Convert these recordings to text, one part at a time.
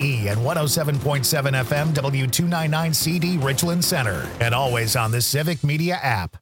KBGE and 107.7 FM W299CD Richland Center. And always on the Civic Media app.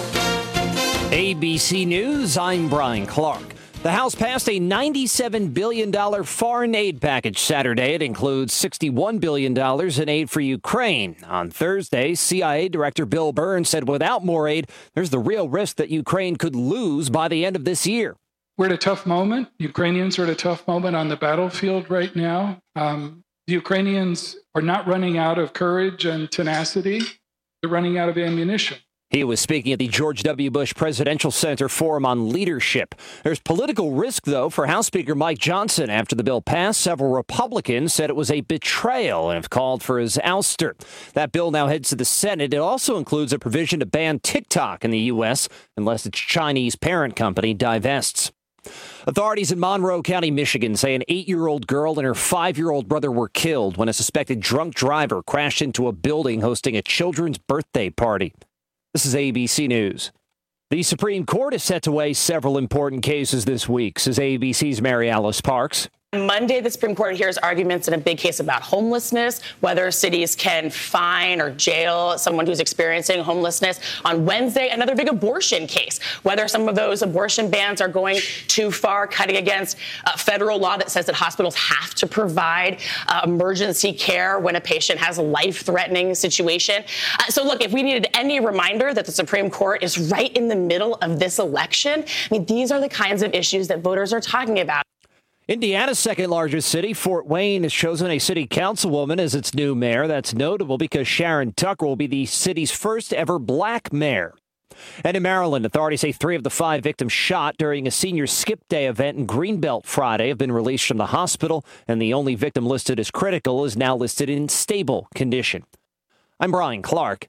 ABC News, I'm Brian Clark. The House passed a $97 billion foreign aid package Saturday. It includes $61 billion in aid for Ukraine. On Thursday, CIA Director Bill Burns said without more aid, there's the real risk that Ukraine could lose by the end of this year. We're at a tough moment. Ukrainians are at a tough moment on the battlefield right now. The Ukrainians are not running out of courage and tenacity. They're running out of ammunition. He was speaking at the George W. Bush Presidential Center Forum on Leadership. There's political risk, though, for House Speaker Mike Johnson. After the bill passed, several Republicans said it was a betrayal and have called for his ouster. That bill now heads to the Senate. It also includes a provision to ban TikTok in the U.S. unless its Chinese parent company divests. Authorities in Monroe County, Michigan say an 8-year-old girl and her 5-year-old brother were killed when a suspected drunk driver crashed into a building hosting a children's birthday party. This is ABC News. The Supreme Court is set to weigh several important cases this week, says ABC's Mary Alice Parks. Monday, the Supreme Court hears arguments in a big case about homelessness, whether cities can fine or jail someone who's experiencing homelessness. On Wednesday, another big abortion case, whether some of those abortion bans are going too far, cutting against federal law that says that hospitals have to provide emergency care when a patient has a life-threatening situation. So look, if we needed any reminder that the Supreme Court is right in the middle of this election, I mean, these are the kinds of issues that voters are talking about. Indiana's second largest city, Fort Wayne, has chosen a city councilwoman as its new mayor. That's notable because Sharon Tucker will be the city's first ever black mayor. And in Maryland, authorities say 3 of the 5 victims shot during a senior skip day event in Greenbelt Friday have been released from the hospital, and the only victim listed as critical is now listed in stable condition. I'm Brian Clark,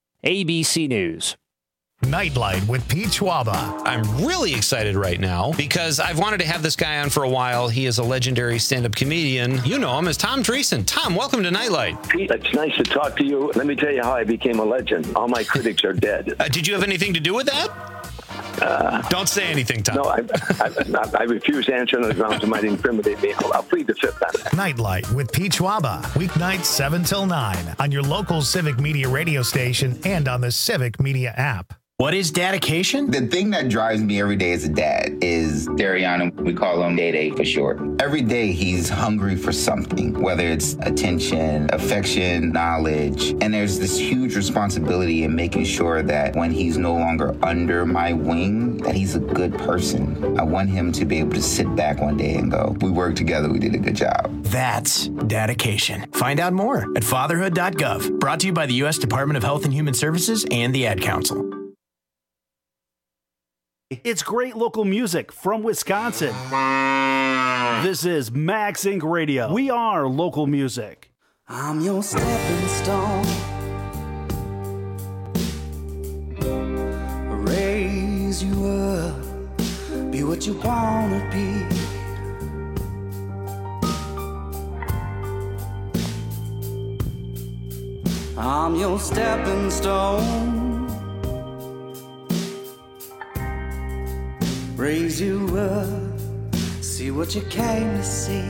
ABC News. Nightlight with Pete Schwaba. I'm really excited right now because I've wanted to have this guy on for a while. He is a legendary stand-up comedian. You know him as Tom Dreesen. Tom, welcome to Nightlight. Pete, it's nice to talk to you. Let me tell you how I became a legend. All my critics are dead. Did you have anything to do with that? Don't say anything, Tom. No, I refuse to answer on the grounds it might incriminate me. I'll plead the fifth on it. Nightlight with Pete Schwaba. Weeknights 7 till 9 on your local Civic Media radio station and on the Civic Media app. What is dedication? The thing that drives me every day as a dad is Dariana. We call him Day for short. Every day he's hungry for something, whether it's attention, affection, knowledge. And there's this huge responsibility in making sure that when he's no longer under my wing, that he's a good person. I want him to be able to sit back one day and go, we worked together, we did a good job. That's dedication. Find out more at fatherhood.gov. Brought to you by the U.S. Department of Health and Human Services and the Ad Council. It's great local music from Wisconsin. This is Max Inc. Radio. We are local music. I'm your stepping stone. Raise you up. Be what you wanna be. I'm your stepping stone. Raise you up, see what you came to see.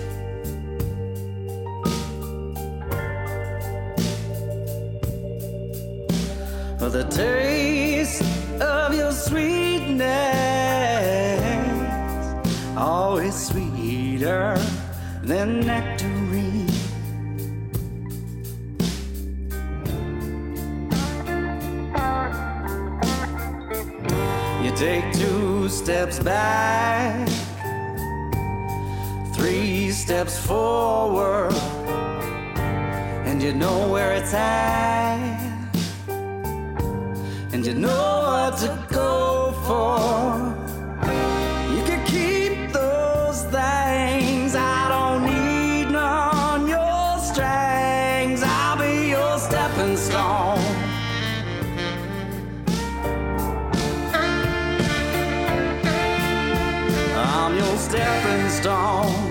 For the taste of your sweetness, always sweeter than nectarine. You take 2 steps back, 3 steps forward, and you know where it's at, and you know what to go for. You can keep those things, I don't need none, your strings, I'll be your stepping stone. I'm your stepping stone.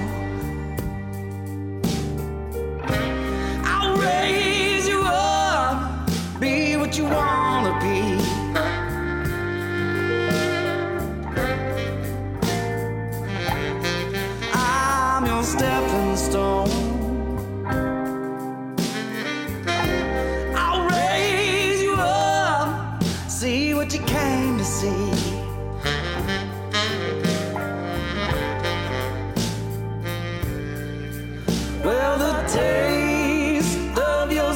I'll raise you up, be what you wanna be. I'm your stepping stone. see. Well, the taste of your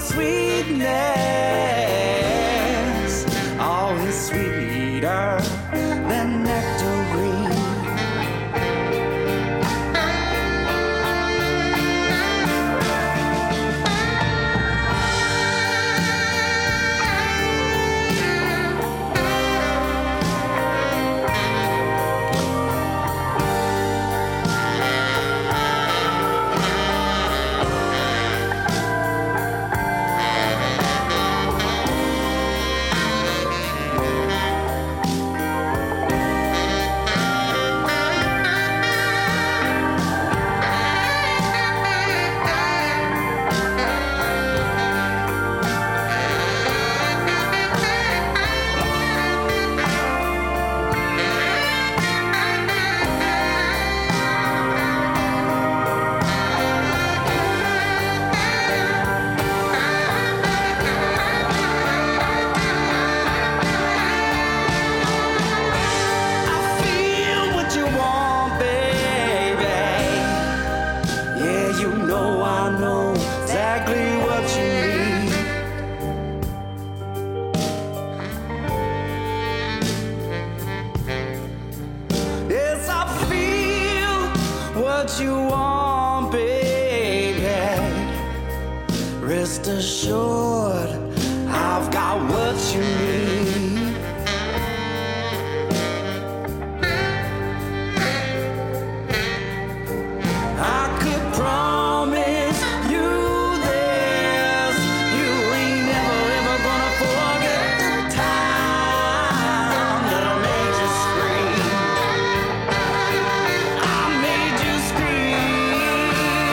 sweetness, always sweeter than nectarine. Rest assured, I've got what you need. I could promise you this, you ain't never ever gonna forget the time that I made you scream. I made you scream.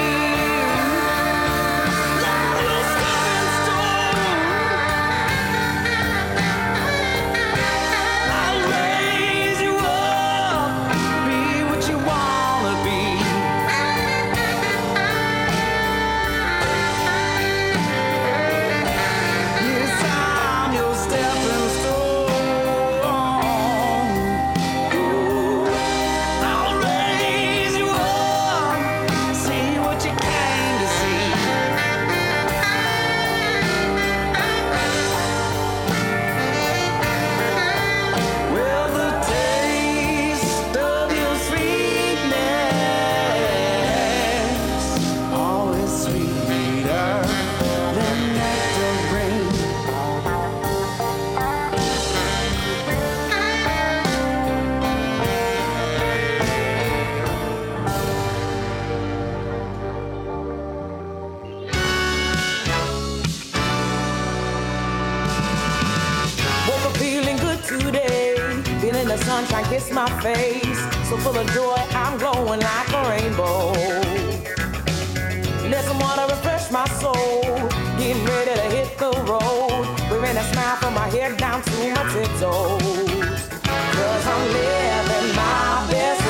The sunshine kissed my face, so full of joy, I'm glowing like a rainbow. Let some water refresh my soul, getting ready to hit the road, wearing a smile from my head down to my tiptoes. 'Cause I'm living my best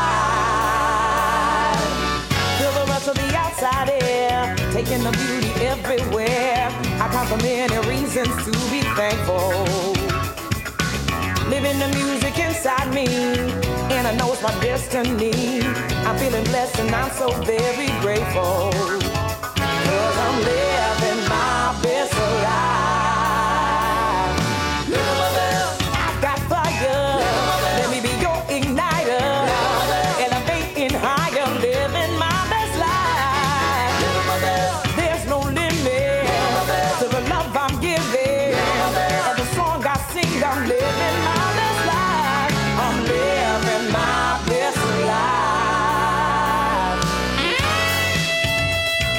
life. Feel the rush of the outside air, taking the beauty everywhere. I count the many reasons to be thankful. Living the music inside me, and I know it's my destiny. I'm feeling blessed and I'm so very grateful. 'Cause I'm living my best life. Living my best. I've got fire. Let me be your igniter. Elevating higher, living my best life. Living my best. There's no limit to the love I'm giving. And the song I sing, I'm living my living my best life.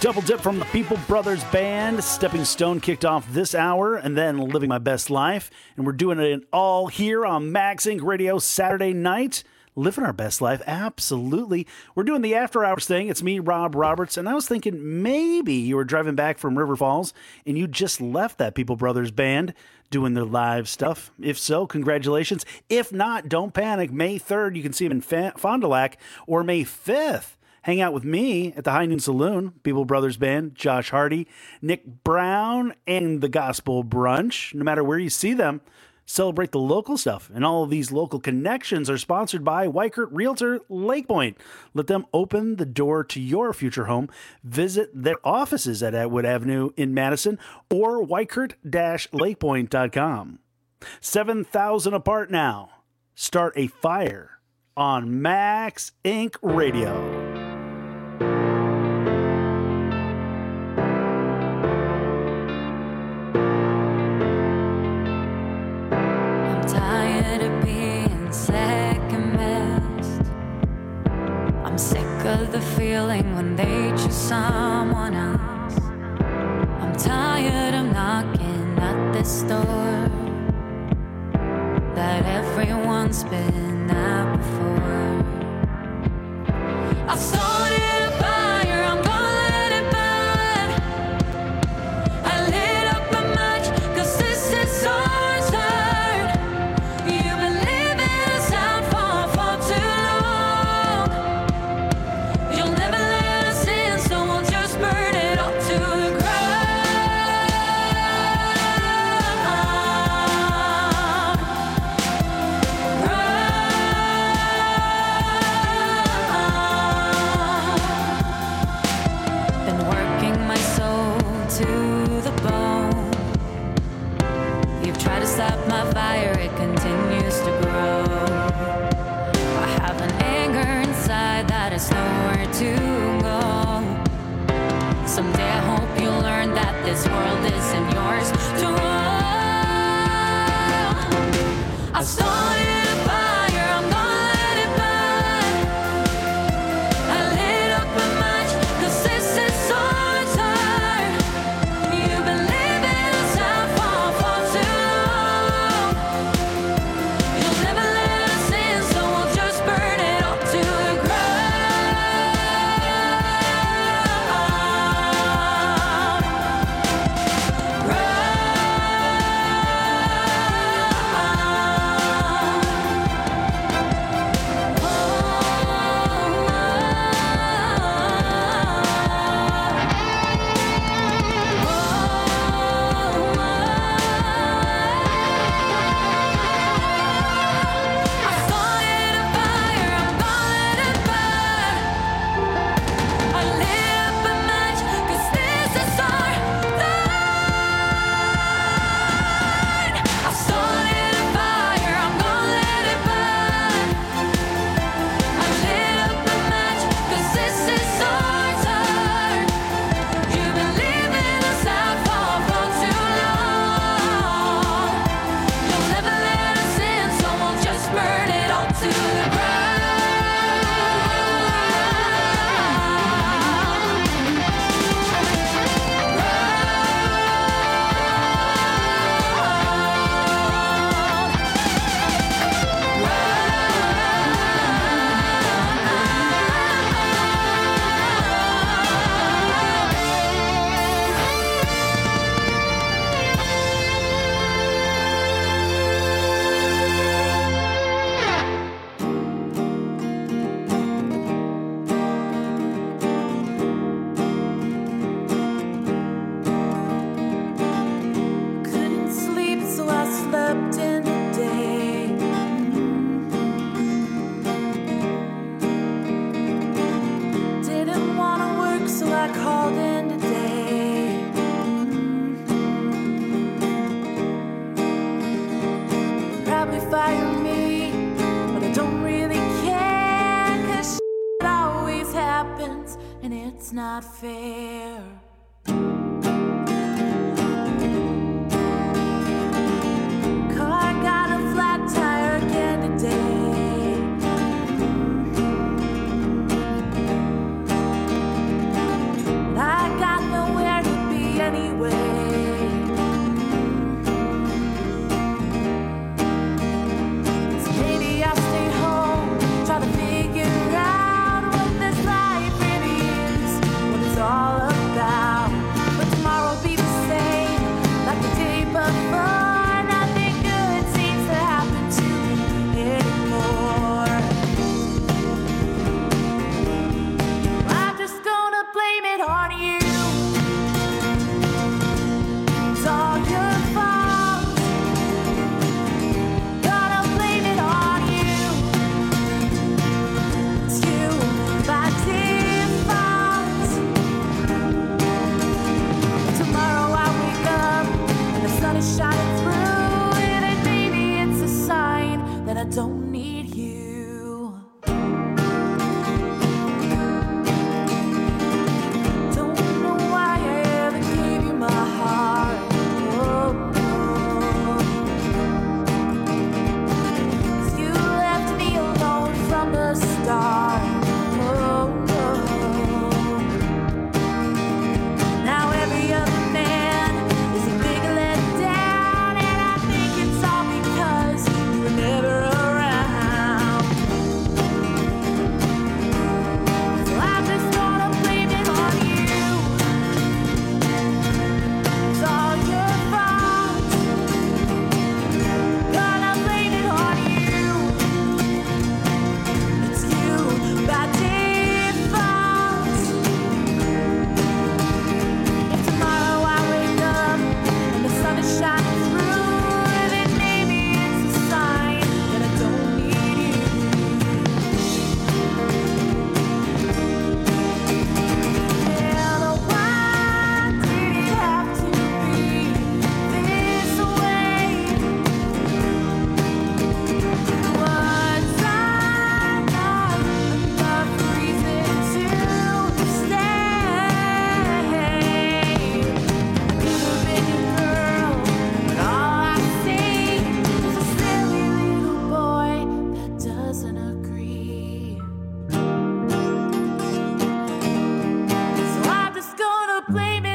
double dip from the People Brothers Band. Stepping Stone kicked off this hour, and then Living My Best Life. And we're doing it all here on Max Inc. Radio Saturday night. Living our best life, absolutely. We're doing the after hours thing. It's me, Rob Roberts, and I was thinking maybe you were driving back from River Falls and you just left that People Brothers Band doing their live stuff. If so, congratulations. If not, don't panic. May 3rd, you can see them in Fond du Lac, or May 5th, hang out with me at the High Noon Saloon, People Brothers Band, Josh Hardy, Nick Brown, and the Gospel Brunch. No matter where you see them, celebrate the local stuff. And all of these local connections are sponsored by Weichert Realtor Lake Point. Let them open the door to your future home. Visit their offices at Atwood Avenue in Madison or weichert-lakepoint.com. 7,000 apart now. Start a fire on Max Inc. Radio. I'm sick of the feeling when they choose someone else. I'm tired of knocking at this door that everyone's been at before. I started a fire, I'm gonna let it burn. I lit up a match, 'cause this is our turn. You've been living us out for too long. You'll never let us in, so we'll just burn it all to the ground. Been working my soul to the bone. You've tried to stop my fire, it continues to grow. I have an anger inside that is nowhere to go. Someday I hope you'll learn that this world isn't yours to own. I started a fire, I'm gonna let it burn. I lit up a match, 'cause this is our turn. You've been living us out for too long. You'll never let us in, so we'll just burn it all to the couldn't sleep, so I slept in the day. Didn't want to work, so I called in today. Probably fire me, but I don't really care, 'cause shit always happens, and it's not fair. Car got a flat tire again today. I got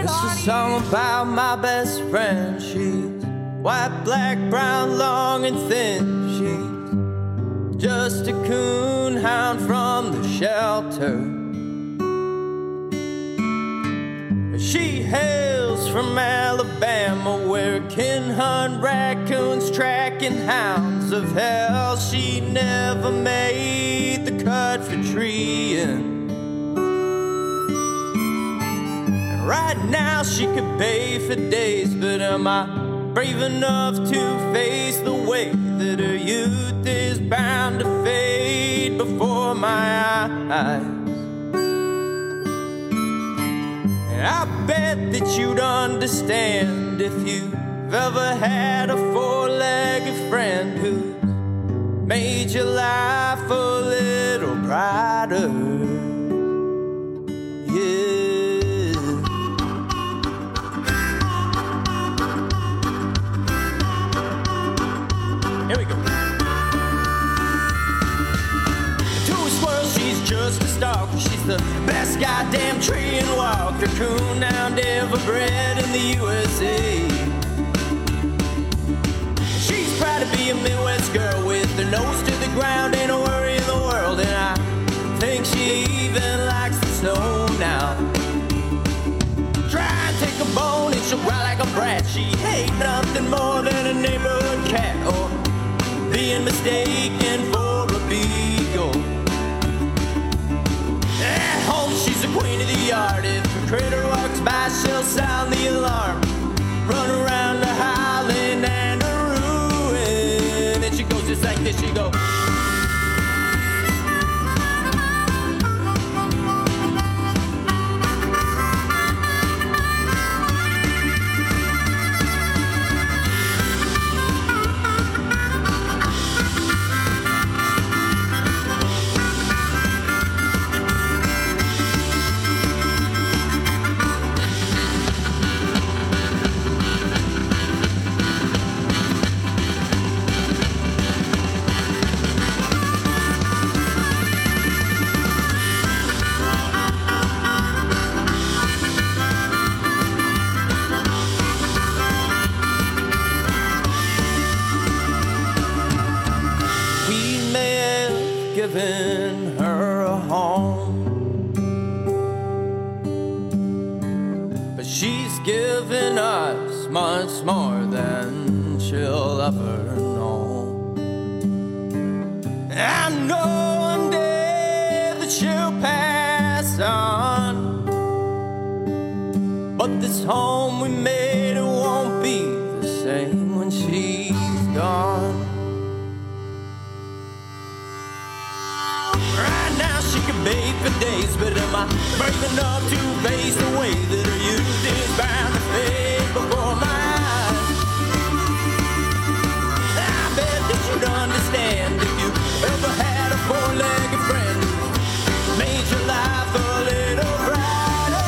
It's a song about my best friend. She's white, black, brown, long and thin. She's just a coon hound from the shelter. She hails from Alabama, where kin hunt raccoons, tracking hounds of hell. She never made the cut for treeing. Right now she could bay for days, but am I brave enough to face the way that her youth is bound to fade before my eyes? And I bet that you'd understand if you've ever had a four-legged friend who's made your life a little brighter. Yeah. Here we go. To a squirrel, she's just a stalker. She's the best goddamn tree and walker, coon hound ever bred in the USA. She's proud to be a Midwest girl with her nose to the ground, ain't a worry in the world, and I think she even likes the snow now. Try and take a bone and she'll growl like a brat. She ain't nothing more than a neighborhood cat, or being mistaken for a beagle. At home she's the queen of the yard. If a critter walks by she'll sound the alarm, run around the highland and a ruin. And she goes just like this, she goes. Given her a home, but she's given us much more than she'll ever know. I know one day that she'll pass on, but this home we made, it won't be the same when she's gone. She can bathe for days, but am I brave enough to face the way that her youth is bound to fade before my eyes? I bet that you'd understand if you ever had a four-legged friend who made your life a little brighter.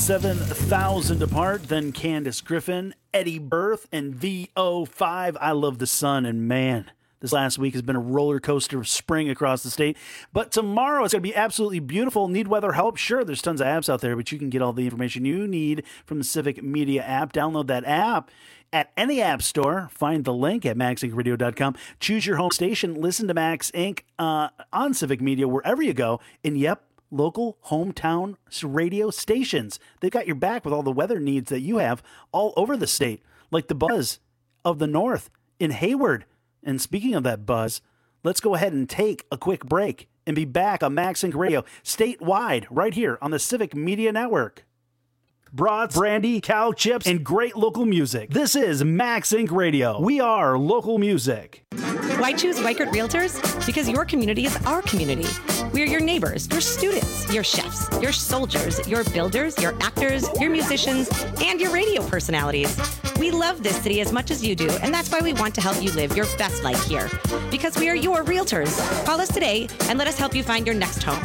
7,000 apart. Then Candace Griffin, Eddie Berth, and VO5. I Love the Sun. And man, this last week has been a roller coaster of spring across the state. But tomorrow it's going to be absolutely beautiful. Need weather help? Sure, there's tons of apps out there, but you can get all the information you need from the Civic Media app. Download that app at any app store. Find the link at maxincradio.com. Choose your home station. Listen to Max Inc. On Civic Media wherever you go. And yep, local hometown radio stations. They've got your back with all the weather needs that you have all over the state, like the Buzz of the North in Hayward. And speaking of that buzz, let's go ahead and take a quick break and be back on Max Inc. Radio statewide right here on the Civic Media Network. Brats, brandy, cow chips, and great local music. This is Max Inc. Radio. We are local music. Why choose Weichert Realtors? Because your community is our community. We are your neighbors, your students, your chefs, your soldiers, your builders, your actors, your musicians, and your radio personalities. We love this city as much as you do, and that's why we want to help you live your best life here. Because we are your realtors. Call us today and let us help you find your next home.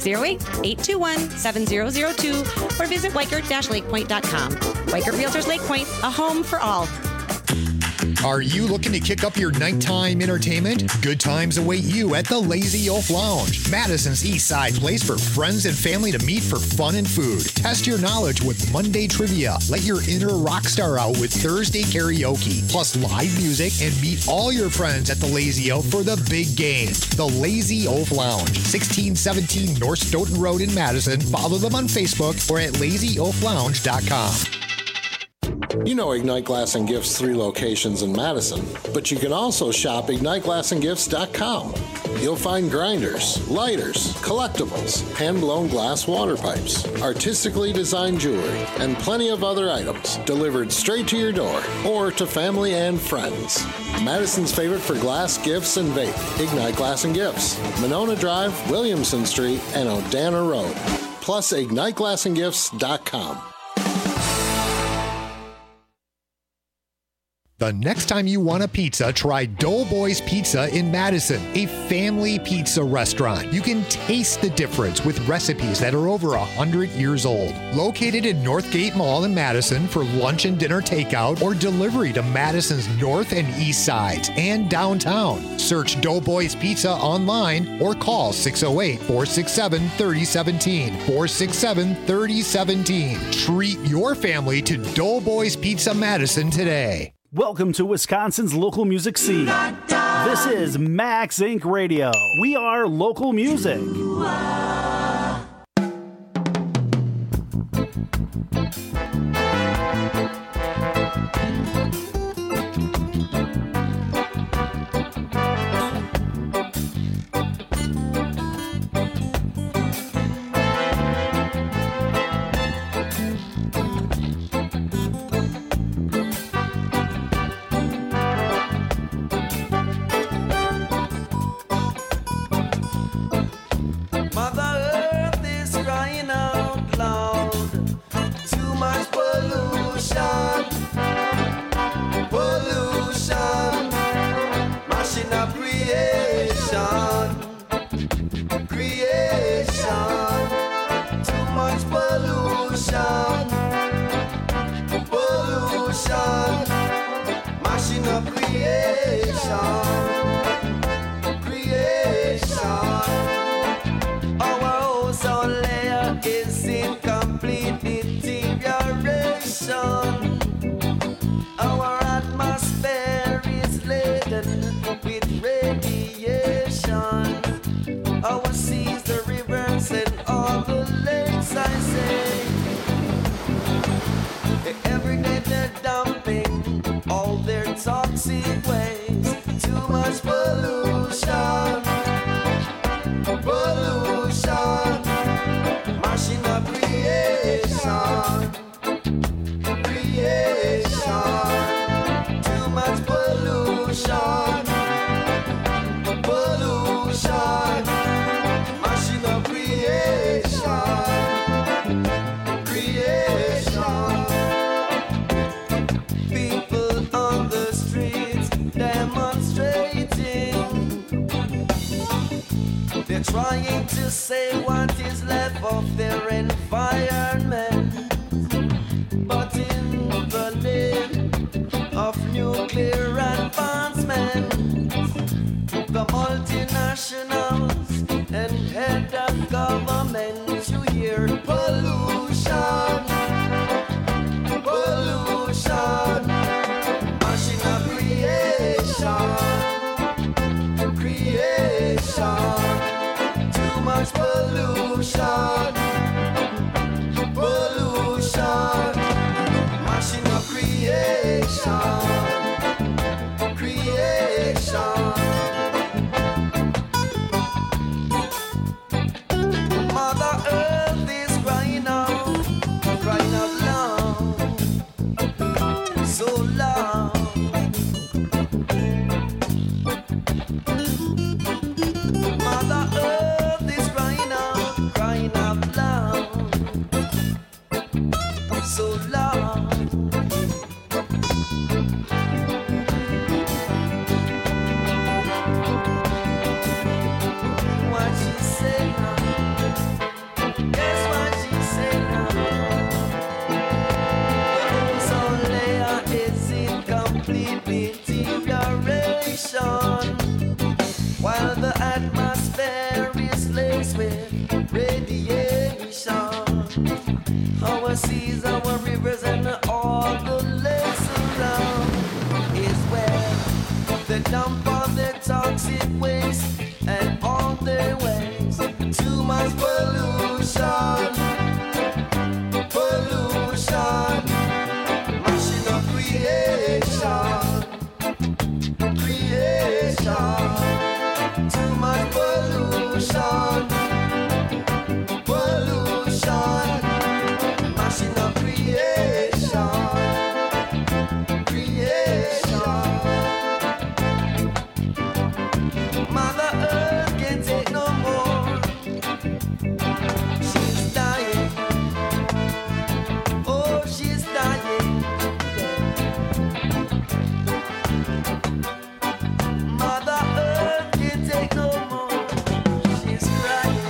608-821-7002 or visit Weichert-lakepoint.com. Weichert Realtors Lake Point, a home for all. Are you looking to kick up your nighttime entertainment? Good times await you at the Lazy Oaf Lounge, Madison's East Side place for friends and family to meet for fun and food. Test your knowledge with Monday trivia. Let your inner rock star out with Thursday karaoke, plus live music, and meet all your friends at the Lazy Oaf for the big game. The Lazy Oaf Lounge, 1617 North Stoughton Road in Madison. Follow them on Facebook or at lazyoaflounge.com. You know Ignite Glass and Gifts' 3 locations in Madison, but you can also shop IgniteGlassandGifts.com. You'll find grinders, lighters, collectibles, hand-blown glass water pipes, artistically designed jewelry, and plenty of other items delivered straight to your door or to family and friends. Madison's favorite for glass, gifts, and vape, Ignite Glass and Gifts, Monona Drive, Williamson Street, and Odana Road. Plus IgniteGlassandGifts.com. The next time you want a pizza, try Doughboys Pizza in Madison, a family pizza restaurant. You can taste the difference with recipes that are over 100 years old. Located in Northgate Mall in Madison for lunch and dinner takeout or delivery to Madison's north and east sides and downtown. Search Doughboys Pizza online or call 608-467-3017. 467-3017. Treat your family to Doughboys Pizza Madison today. Welcome to Wisconsin's local music scene. This is Max Inc. Radio. We are local music. Trying to say what is left of their environment. much pollution. Pollution. Mashing up creation. Creation. Mother Earth is crying out long, so long. Mother Earth is crying out loud, so long. What she say now? Guess what she say now? The ozone layer is in complete deterioration, while the atmosphere is laced with radiation. Our seas, our rivers, and all the lakes around is where they dump all their toxic waste and all their ways. Too much pollution, pollution, mashing up creation, creation. Too much pollution, pollution, mashing up creation, creation. Mother Earth can't take no more. She's dying. Oh, she's dying. Mother Earth can't take no more. She's crying.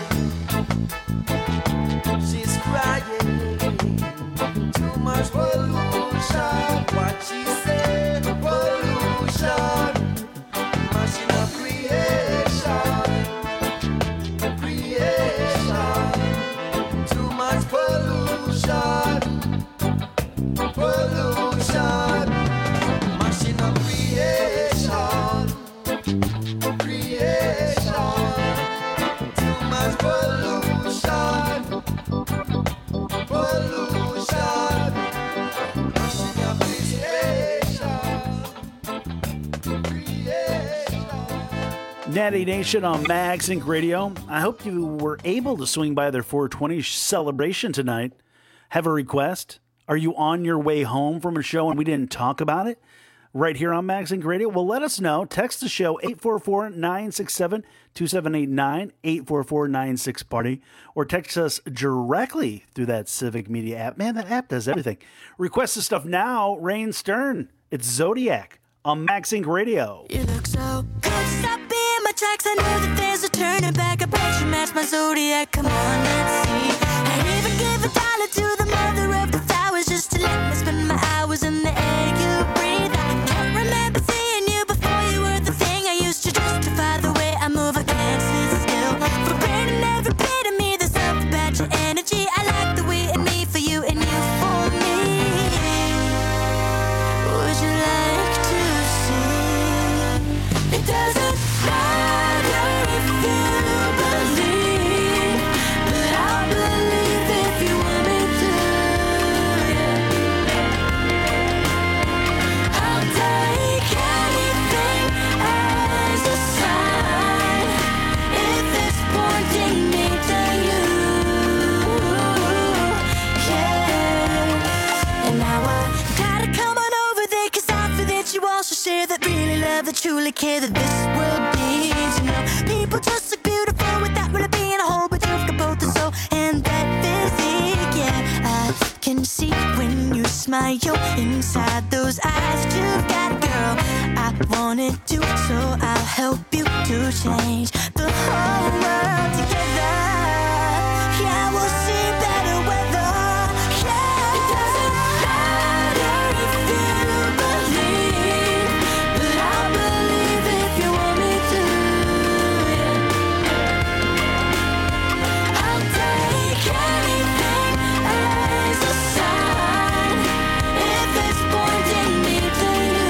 She's crying. Too much pollution. What she said, pollution. Mashing up creation, creation. Too much pollution, pollution. Mashing up creation, creation. Too much pollution, pollution. Mashing up creation. Natty Nation on Mag Sync Radio. I hope you were able to swing by their 420 celebration tonight. Have a request? Are you on your way home from a show and we didn't talk about it? Right here on Mag Sync Radio? Well, let us know. Text the show 844-967-2789, 844-96-PARTY, or text us directly through that Civic Media app. Man, that app does everything. Request the stuff now. Rain Stern. It's Zodiac on Mag Sync Radio. You look so good. Stop being my tracks. I know that there's a turning back. I bet you match my Zodiac. Come on, let's see. I'd even give $1 to the mother of the flowers just to let me spend my hours in the air you breathe. I can't remember seeing you before you were the thing I used to justify the way I move. I can't sit still. For burning every bit of me. There's something about your energy. I like the way in me for you and you for me. Would you like to see? It doesn't matter if you believe, but I'll believe if you want me to. I'll take anything as a sign if it's pointing me to you. Yeah. And now I gotta come on over there, 'cause I feel that you also share that really love, that truly care, that this world needs. You know, people just look beautiful without really being a whole, but you've got both the soul and that physique. Yeah, I can see when you smile inside those eyes that you've got, girl. I wanted to, so I'll help you to change the whole world together. Yeah, we'll see better weather. Yeah, it doesn't matter if you believe, but I'll believe if you want me to. Yeah. I'll take anything as a sign if it's pointing me to you.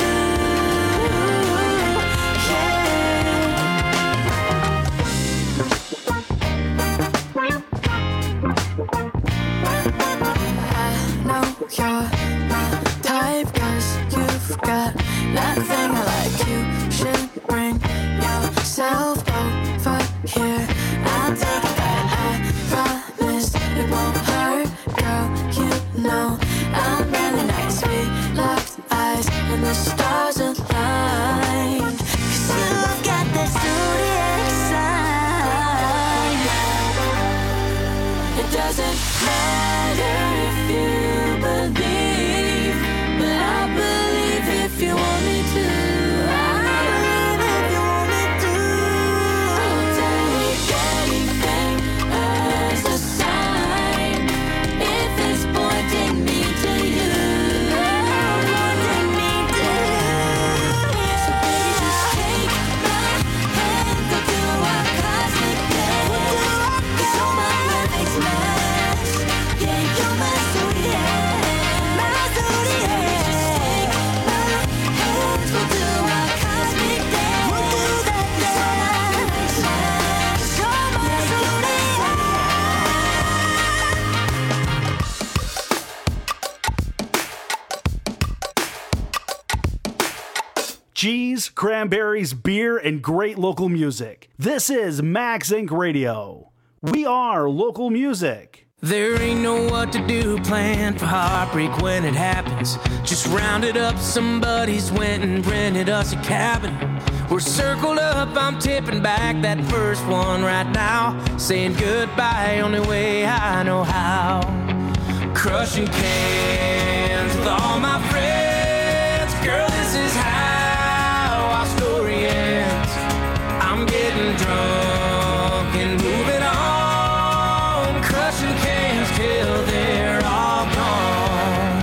Yeah. you're my type, 'cause you've got that thing I like. You should bring yourself over here. I'll take a bite, I promise it won't hurt. Girl, you know I'm really nice. We locked eyes and the stars aligned. 'Cause you've got that zodiac sign. It doesn't matter if you believe, but I believe if you want me to. I believe if you want me to. I'll take anything as a sign. If it's pointing me to you, pointing me to you. So baby, just take my hand, go do our cosmic dance. 'Cause you're my perfect match. Yeah, you're my zodiac, my zodiac. Take my hands, we'll do our cosmic dance. We'll do that dance. You're my Cheese, cranberries, beer, and great local music. This is Max Inc. Radio. We are local music. There ain't no what to do plan for heartbreak when it happens. Just rounded up some buddies, went and rented us a cabin. We're circled up, I'm tipping back that first one right now. Saying goodbye, only way I know how. Crushing cans with all my friends. Girl, this is how our story ends. I'm getting drunk and moving on. Crushing cans till they're all gone.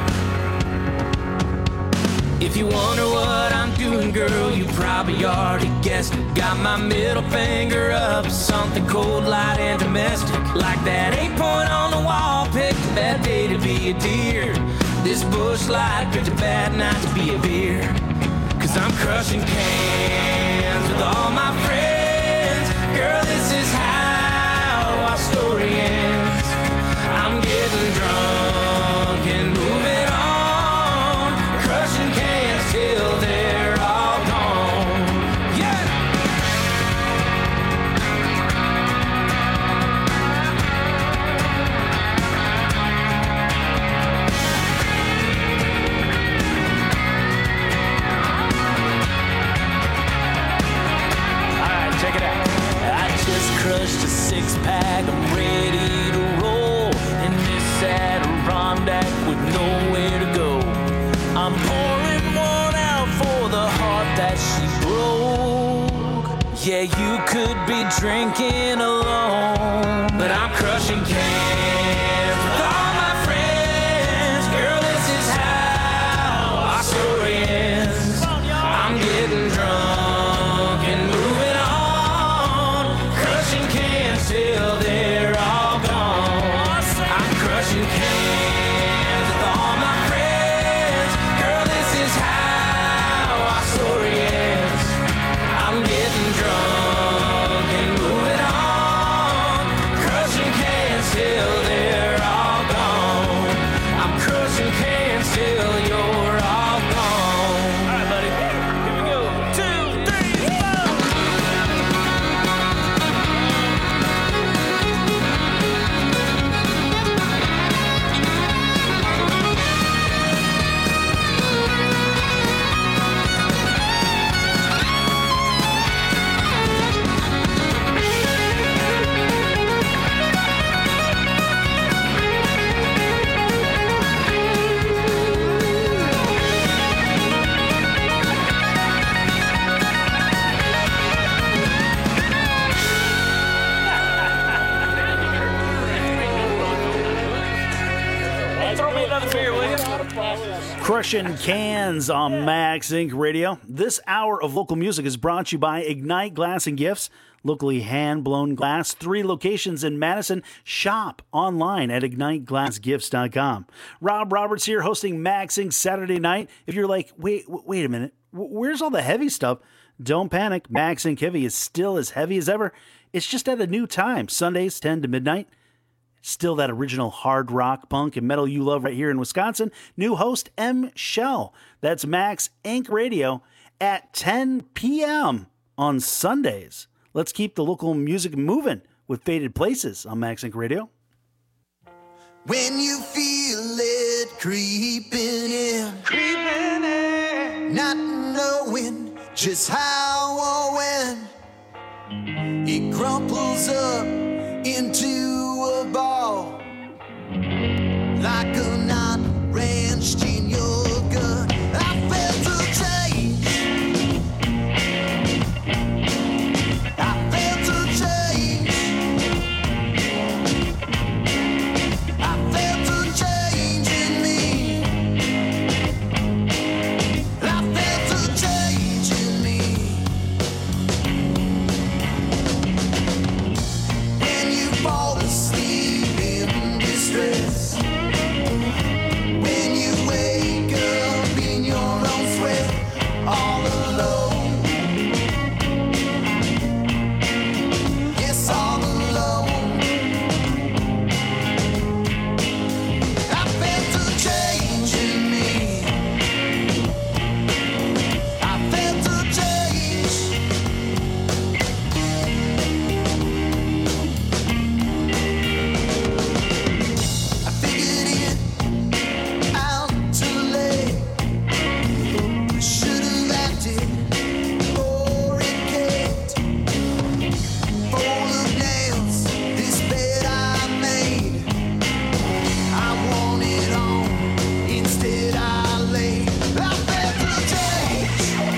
If you wonder what I'm doing, girl, you probably already guessed it. Got my middle finger up, something cold, light, and domestic. Like that 8 point on the wall, picked a bad day to be a deer. This bush light picked a bad night to be a beer. 'Cause I'm crushing cans with all my friends. Girl, this is how our story ends. I'm getting drunk and moving on. Crushing cans till they're all gone. Yeah! Alright, check it out. I just crushed a 6-pack, I'm ready to roll. In this Adirondack with nowhere to go. I'm pouring one out for the heart that she broke. Yeah, you could be drinking alone, but I'm crushing cans with all my friends. Girl, this is how our story ends. I'm getting drunk and moving on. Crushing cans till they're all gone. I'm crushing cans with all my friends. Girl, this is how our story ends. I'm getting drunk and moving on. Crushing cans till they're all gone. I'm crushing cans till you're all gone. All right, buddy. Here we go. 2, 3, 4. Throw me another beer, will you? Crushing cans on Max Inc. Radio. This hour of local music is brought to you by Ignite Glass and Gifts. Locally hand-blown glass, 3 locations in Madison. Shop online at IgniteGlassGifts.com. Rob Roberts here hosting Max Inc. Saturday night. If you're like, wait a minute, where's all the heavy stuff? Don't panic. Max Inc. Heavy is still as heavy as ever. It's just at a new time, Sundays 10 to midnight. Still that original hard rock, punk, and metal you love right here in Wisconsin. New host, M. Shell. That's Max Inc. Radio at 10 p.m. on Sundays. Let's keep the local music moving with Faded Places on Max Inc. Radio. When you feel it creeping in, not knowing just how or when, it crumples up into a ball like a knot wrenched in your gut. I felt a change. I felt a change. I felt a change in me. I felt a change in me. When you fall asleep in distress, when you wake up in your own sweat, all alone. Yes, all alone. I felt a change in me. I felt a change. I figured it out too late. I should have acted more in case. Full of nails, this bed I made. I wanted on, instead I laid. I felt a change.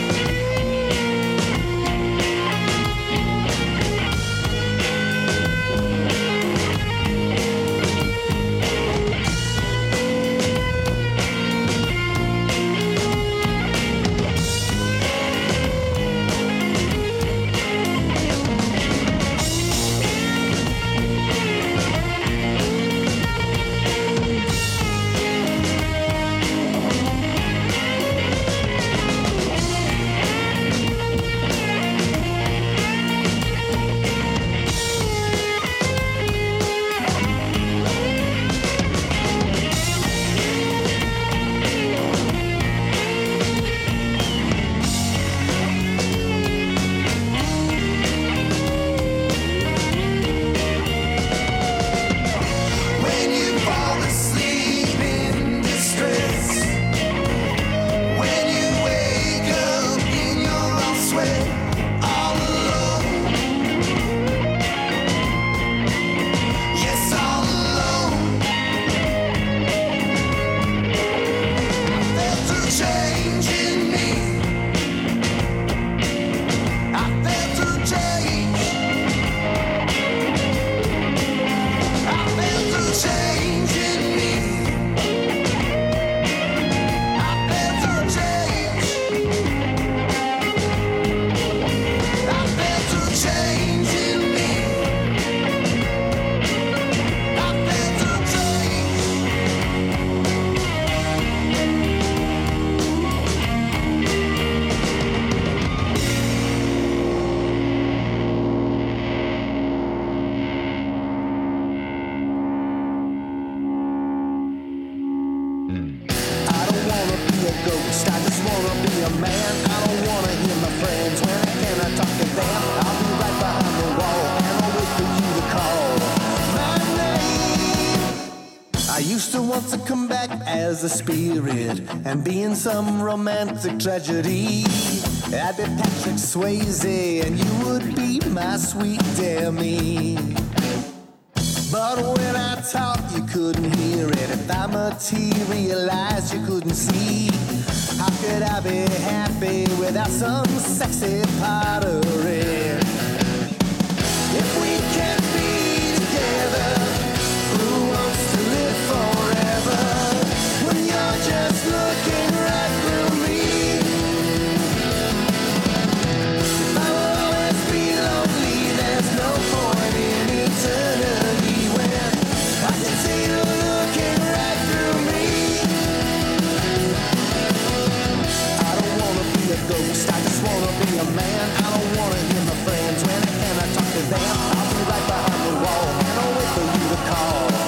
When you fall asleep in distress, when you wake up in your own sweat, all alone. Yes, all alone. I felt a change in me. I felt a change. I felt a change in me. I felt a change. I felt a change in me. I felt a change. I don't wanna be a ghost, I just wanna be a man. I don't wanna hear my friends when I cannot talk to them. I'll be right behind the wall and I'll wait for you to call my name. I used to want to come back as a spirit and be in some romantic tragedy. I'd be Patrick Swayze and you would be my sweet Demi. But when I talk, you couldn't hear it. If I materialized, you couldn't see. How could I be happy without some sexy pottery? If we can't be together, who wants to live forever? When you're just looking right through me. If I will always be lonely, there's no point in eternity when I can see you looking right through me. I don't wanna be a ghost, I just wanna be a man. I don't wanna hear my friends when I cannot talk to them. I'll be right behind the wall and I'll wait for you to call.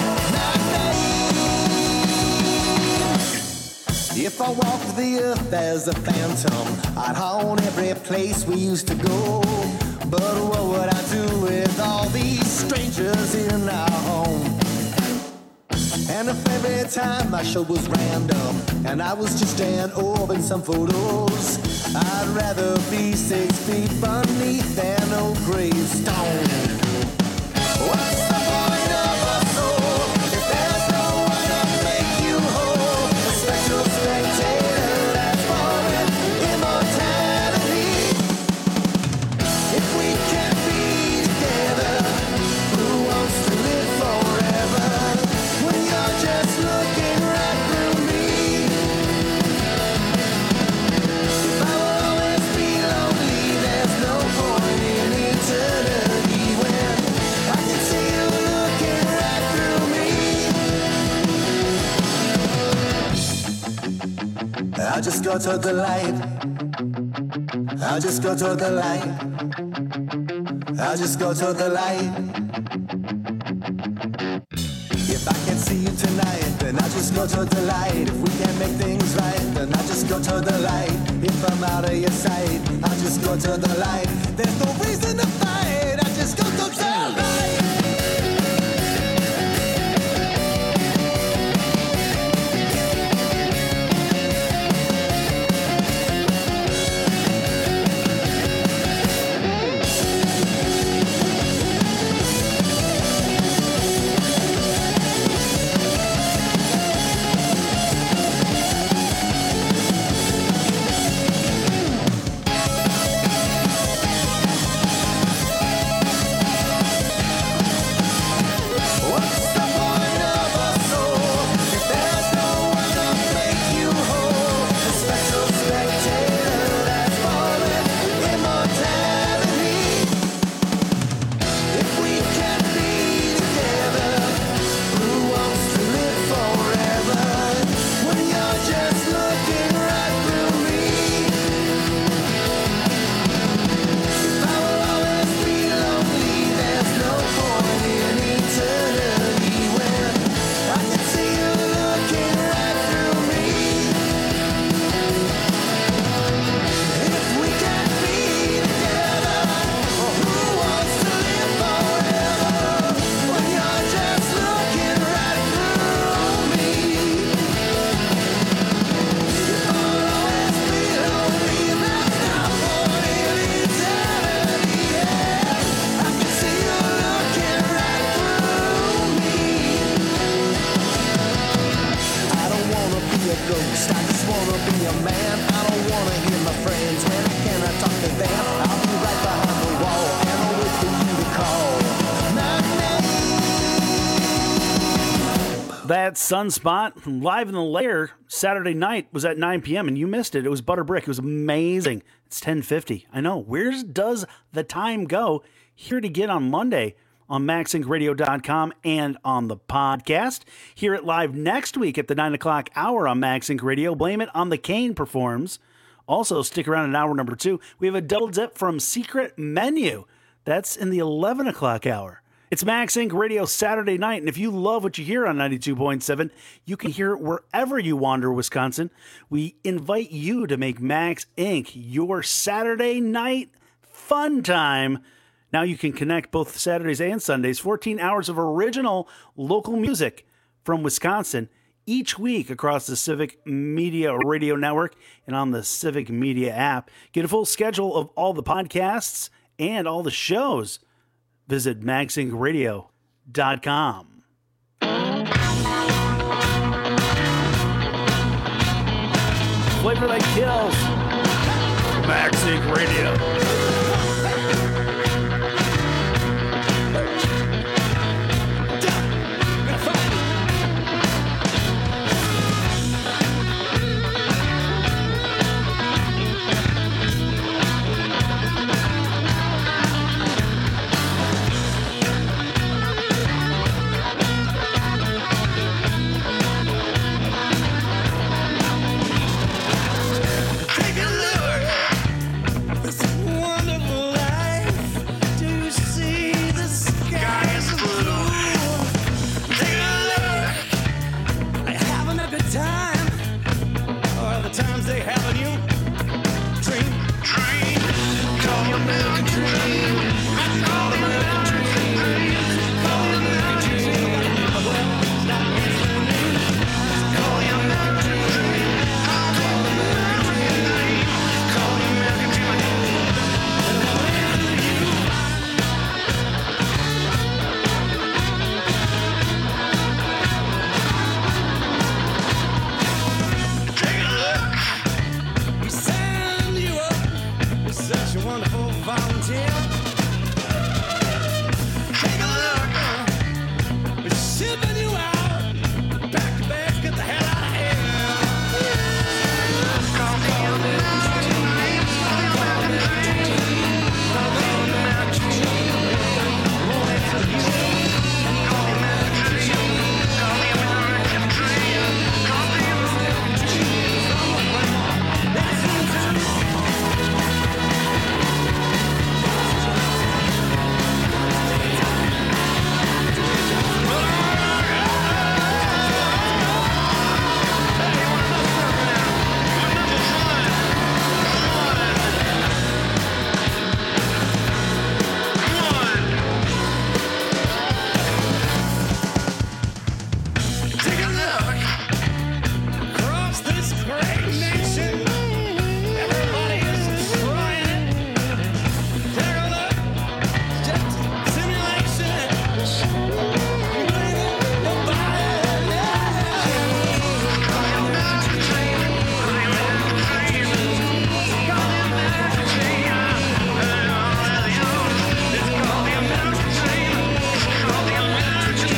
If I walked the earth as a phantom, I'd haunt every place we used to go. But what would I do with all these strangers in our home? And if every time my show was random and I was just an orb in some photos, I'd rather be 6 feet beneath than no gravestone. What's the point of a soul if there's no one to make you whole? A spectral spectator that's foreign immortality. If we can't be together, who wants to live forever when you're just looking right through me? If I will always be lonely, there's no point in eternity when I can see you looking right through me. I'll just go to the light. I'll just go to the light. I'll just go to the light. If I can't see you tonight, then I'll just go to the light. If we can't make things right, then I'll just go to the light. If I'm out of your sight, I'll just go to the light. There's no reason to fight, I'll just go to the light. That Sunspot live in the Lair Saturday night was at 9 p.m. and you missed it. It was Butter Brick. It was amazing. It's 10:50. I know. Where does the time go? Here to get on Monday on MaxIncRadio.com and on the podcast. Hear it live next week at the 9 o'clock hour on Max Inc. Radio. Blame It on the Kane Performs. Also, stick around in hour number 2. We have a double dip from Secret Menu. That's in the 11 o'clock hour. It's Max Inc. Radio Saturday night, and if you love what you hear on 92.7, you can hear it wherever you wander Wisconsin. We invite you to make Max Inc. your Saturday night fun time. Now you can connect both Saturdays and Sundays, 14 hours of original local music from Wisconsin each week across the Civic Media Radio Network and on the Civic Media app. Get a full schedule of all the podcasts and all the shows. Visit MaxIncRadio.com. Flavor that kills. Max Inc. Radio. Take a look. Sometimes they have a new dream. Call the American dream. Call the American dream. Call the American dream. Well, it's not listening. Call the American dream. Call the American dream. Call the American dream. Take a look. We send you up. You're such a wonderful volunteer. Take a look. We're shipping you out. Back to back, get the hell out of here. Call the American dream. Call the American dream. Call the American dream. Won't answer you. Call the American dream. Call the American dream. Call the American dream. That's take a look across this great nation. Everybody is destroying it. Take a look, it's just a simulation. You ain't nobody. Call the American dream. Call the American dream. Call the American dream. It's called the American dream. It's called the American dream. It's called the American dream.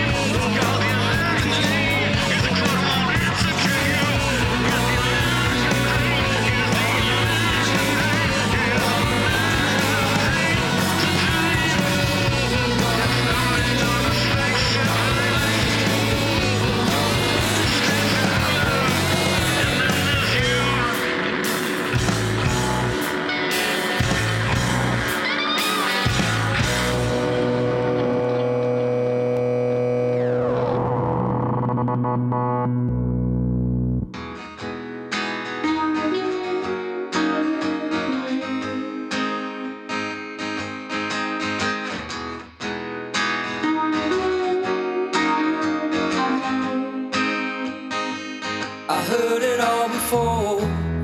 I heard it all before.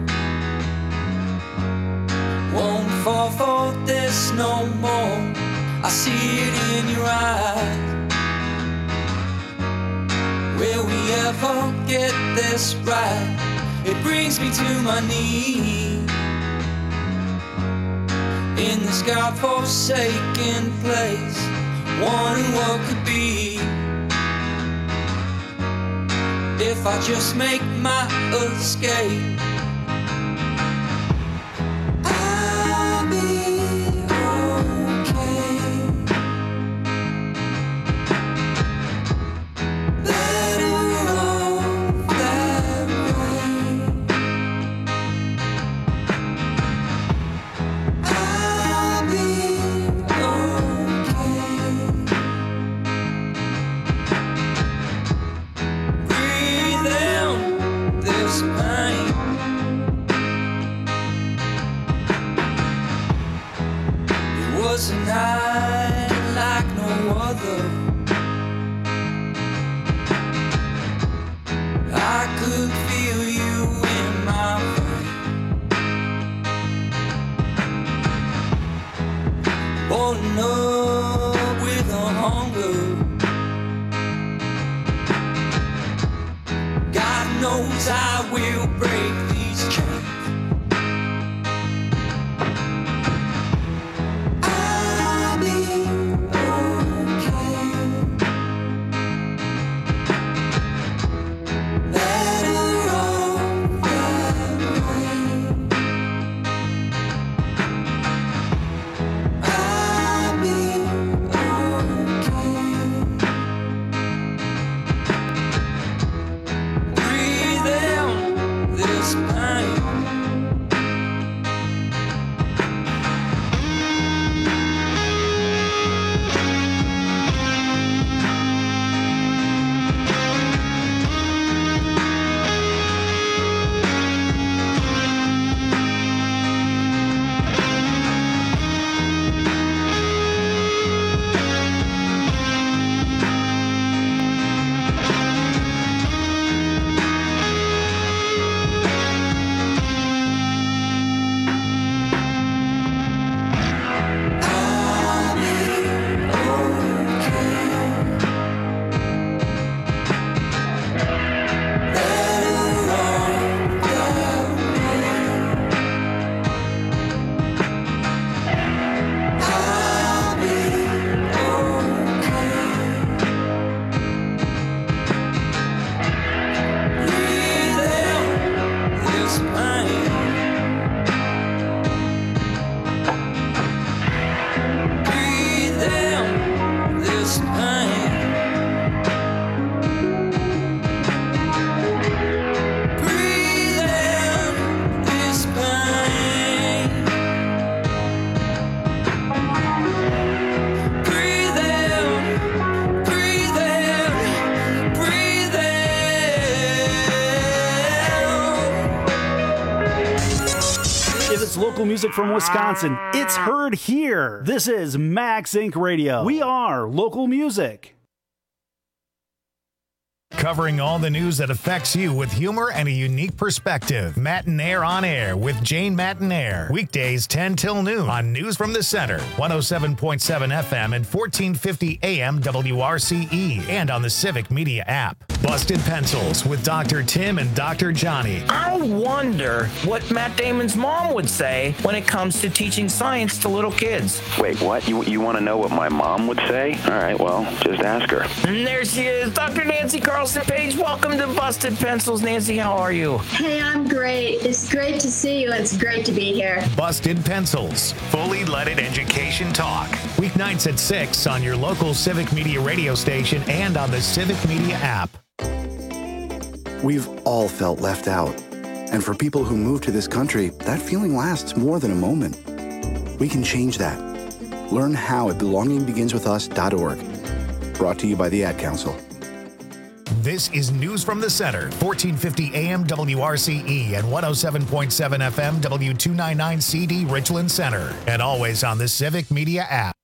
Won't fall for this no more. I see it in your eyes. Will we ever get this right? It brings me to my knees in this God-forsaken place, wondering what could be if I just make my escape. I'll be okay. Better off that way. I'll be okay. Breathe in this pain. It was a night like no other. I could feel you in my veins. Born up with a hunger. God knows I will break these chains. I'll be okay. Better off that way. I'll be okay. Breathe in this Because it's local music from Wisconsin. It's heard here. This is Max Inc. Radio. We are local music. Covering all the news that affects you with humor and a unique perspective. Matinaire on Air with Jane Matinaire. Weekdays 10 till noon on News from the Center. 107.7 FM and 1450 AM WRCE. And on the Civic Media app. Busted Pencils with Dr. Tim and Dr. Johnny. I wonder what Matt Damon's mom would say when it comes to teaching science to little kids. Wait, what? You want to know what my mom would say? All right, well, just ask her. And there she is, Dr. Nancy Carlson Page. Welcome to Busted Pencils. Nancy, how are you? Hey, I'm great. It's great to see you. It's great to be here. Busted Pencils. Fully leaded education talk. Weeknights at 6 on your local Civic Media radio station and on the Civic Media app. We've all felt left out. And for people who move to this country, that feeling lasts more than a moment. We can change that. Learn how at belongingbeginswithus.org. Brought to you by the Ad Council. This is News from the Center, 1450 AM WRCE and 107.7 FM W299CD Richland Center. And always on the Civic Media app.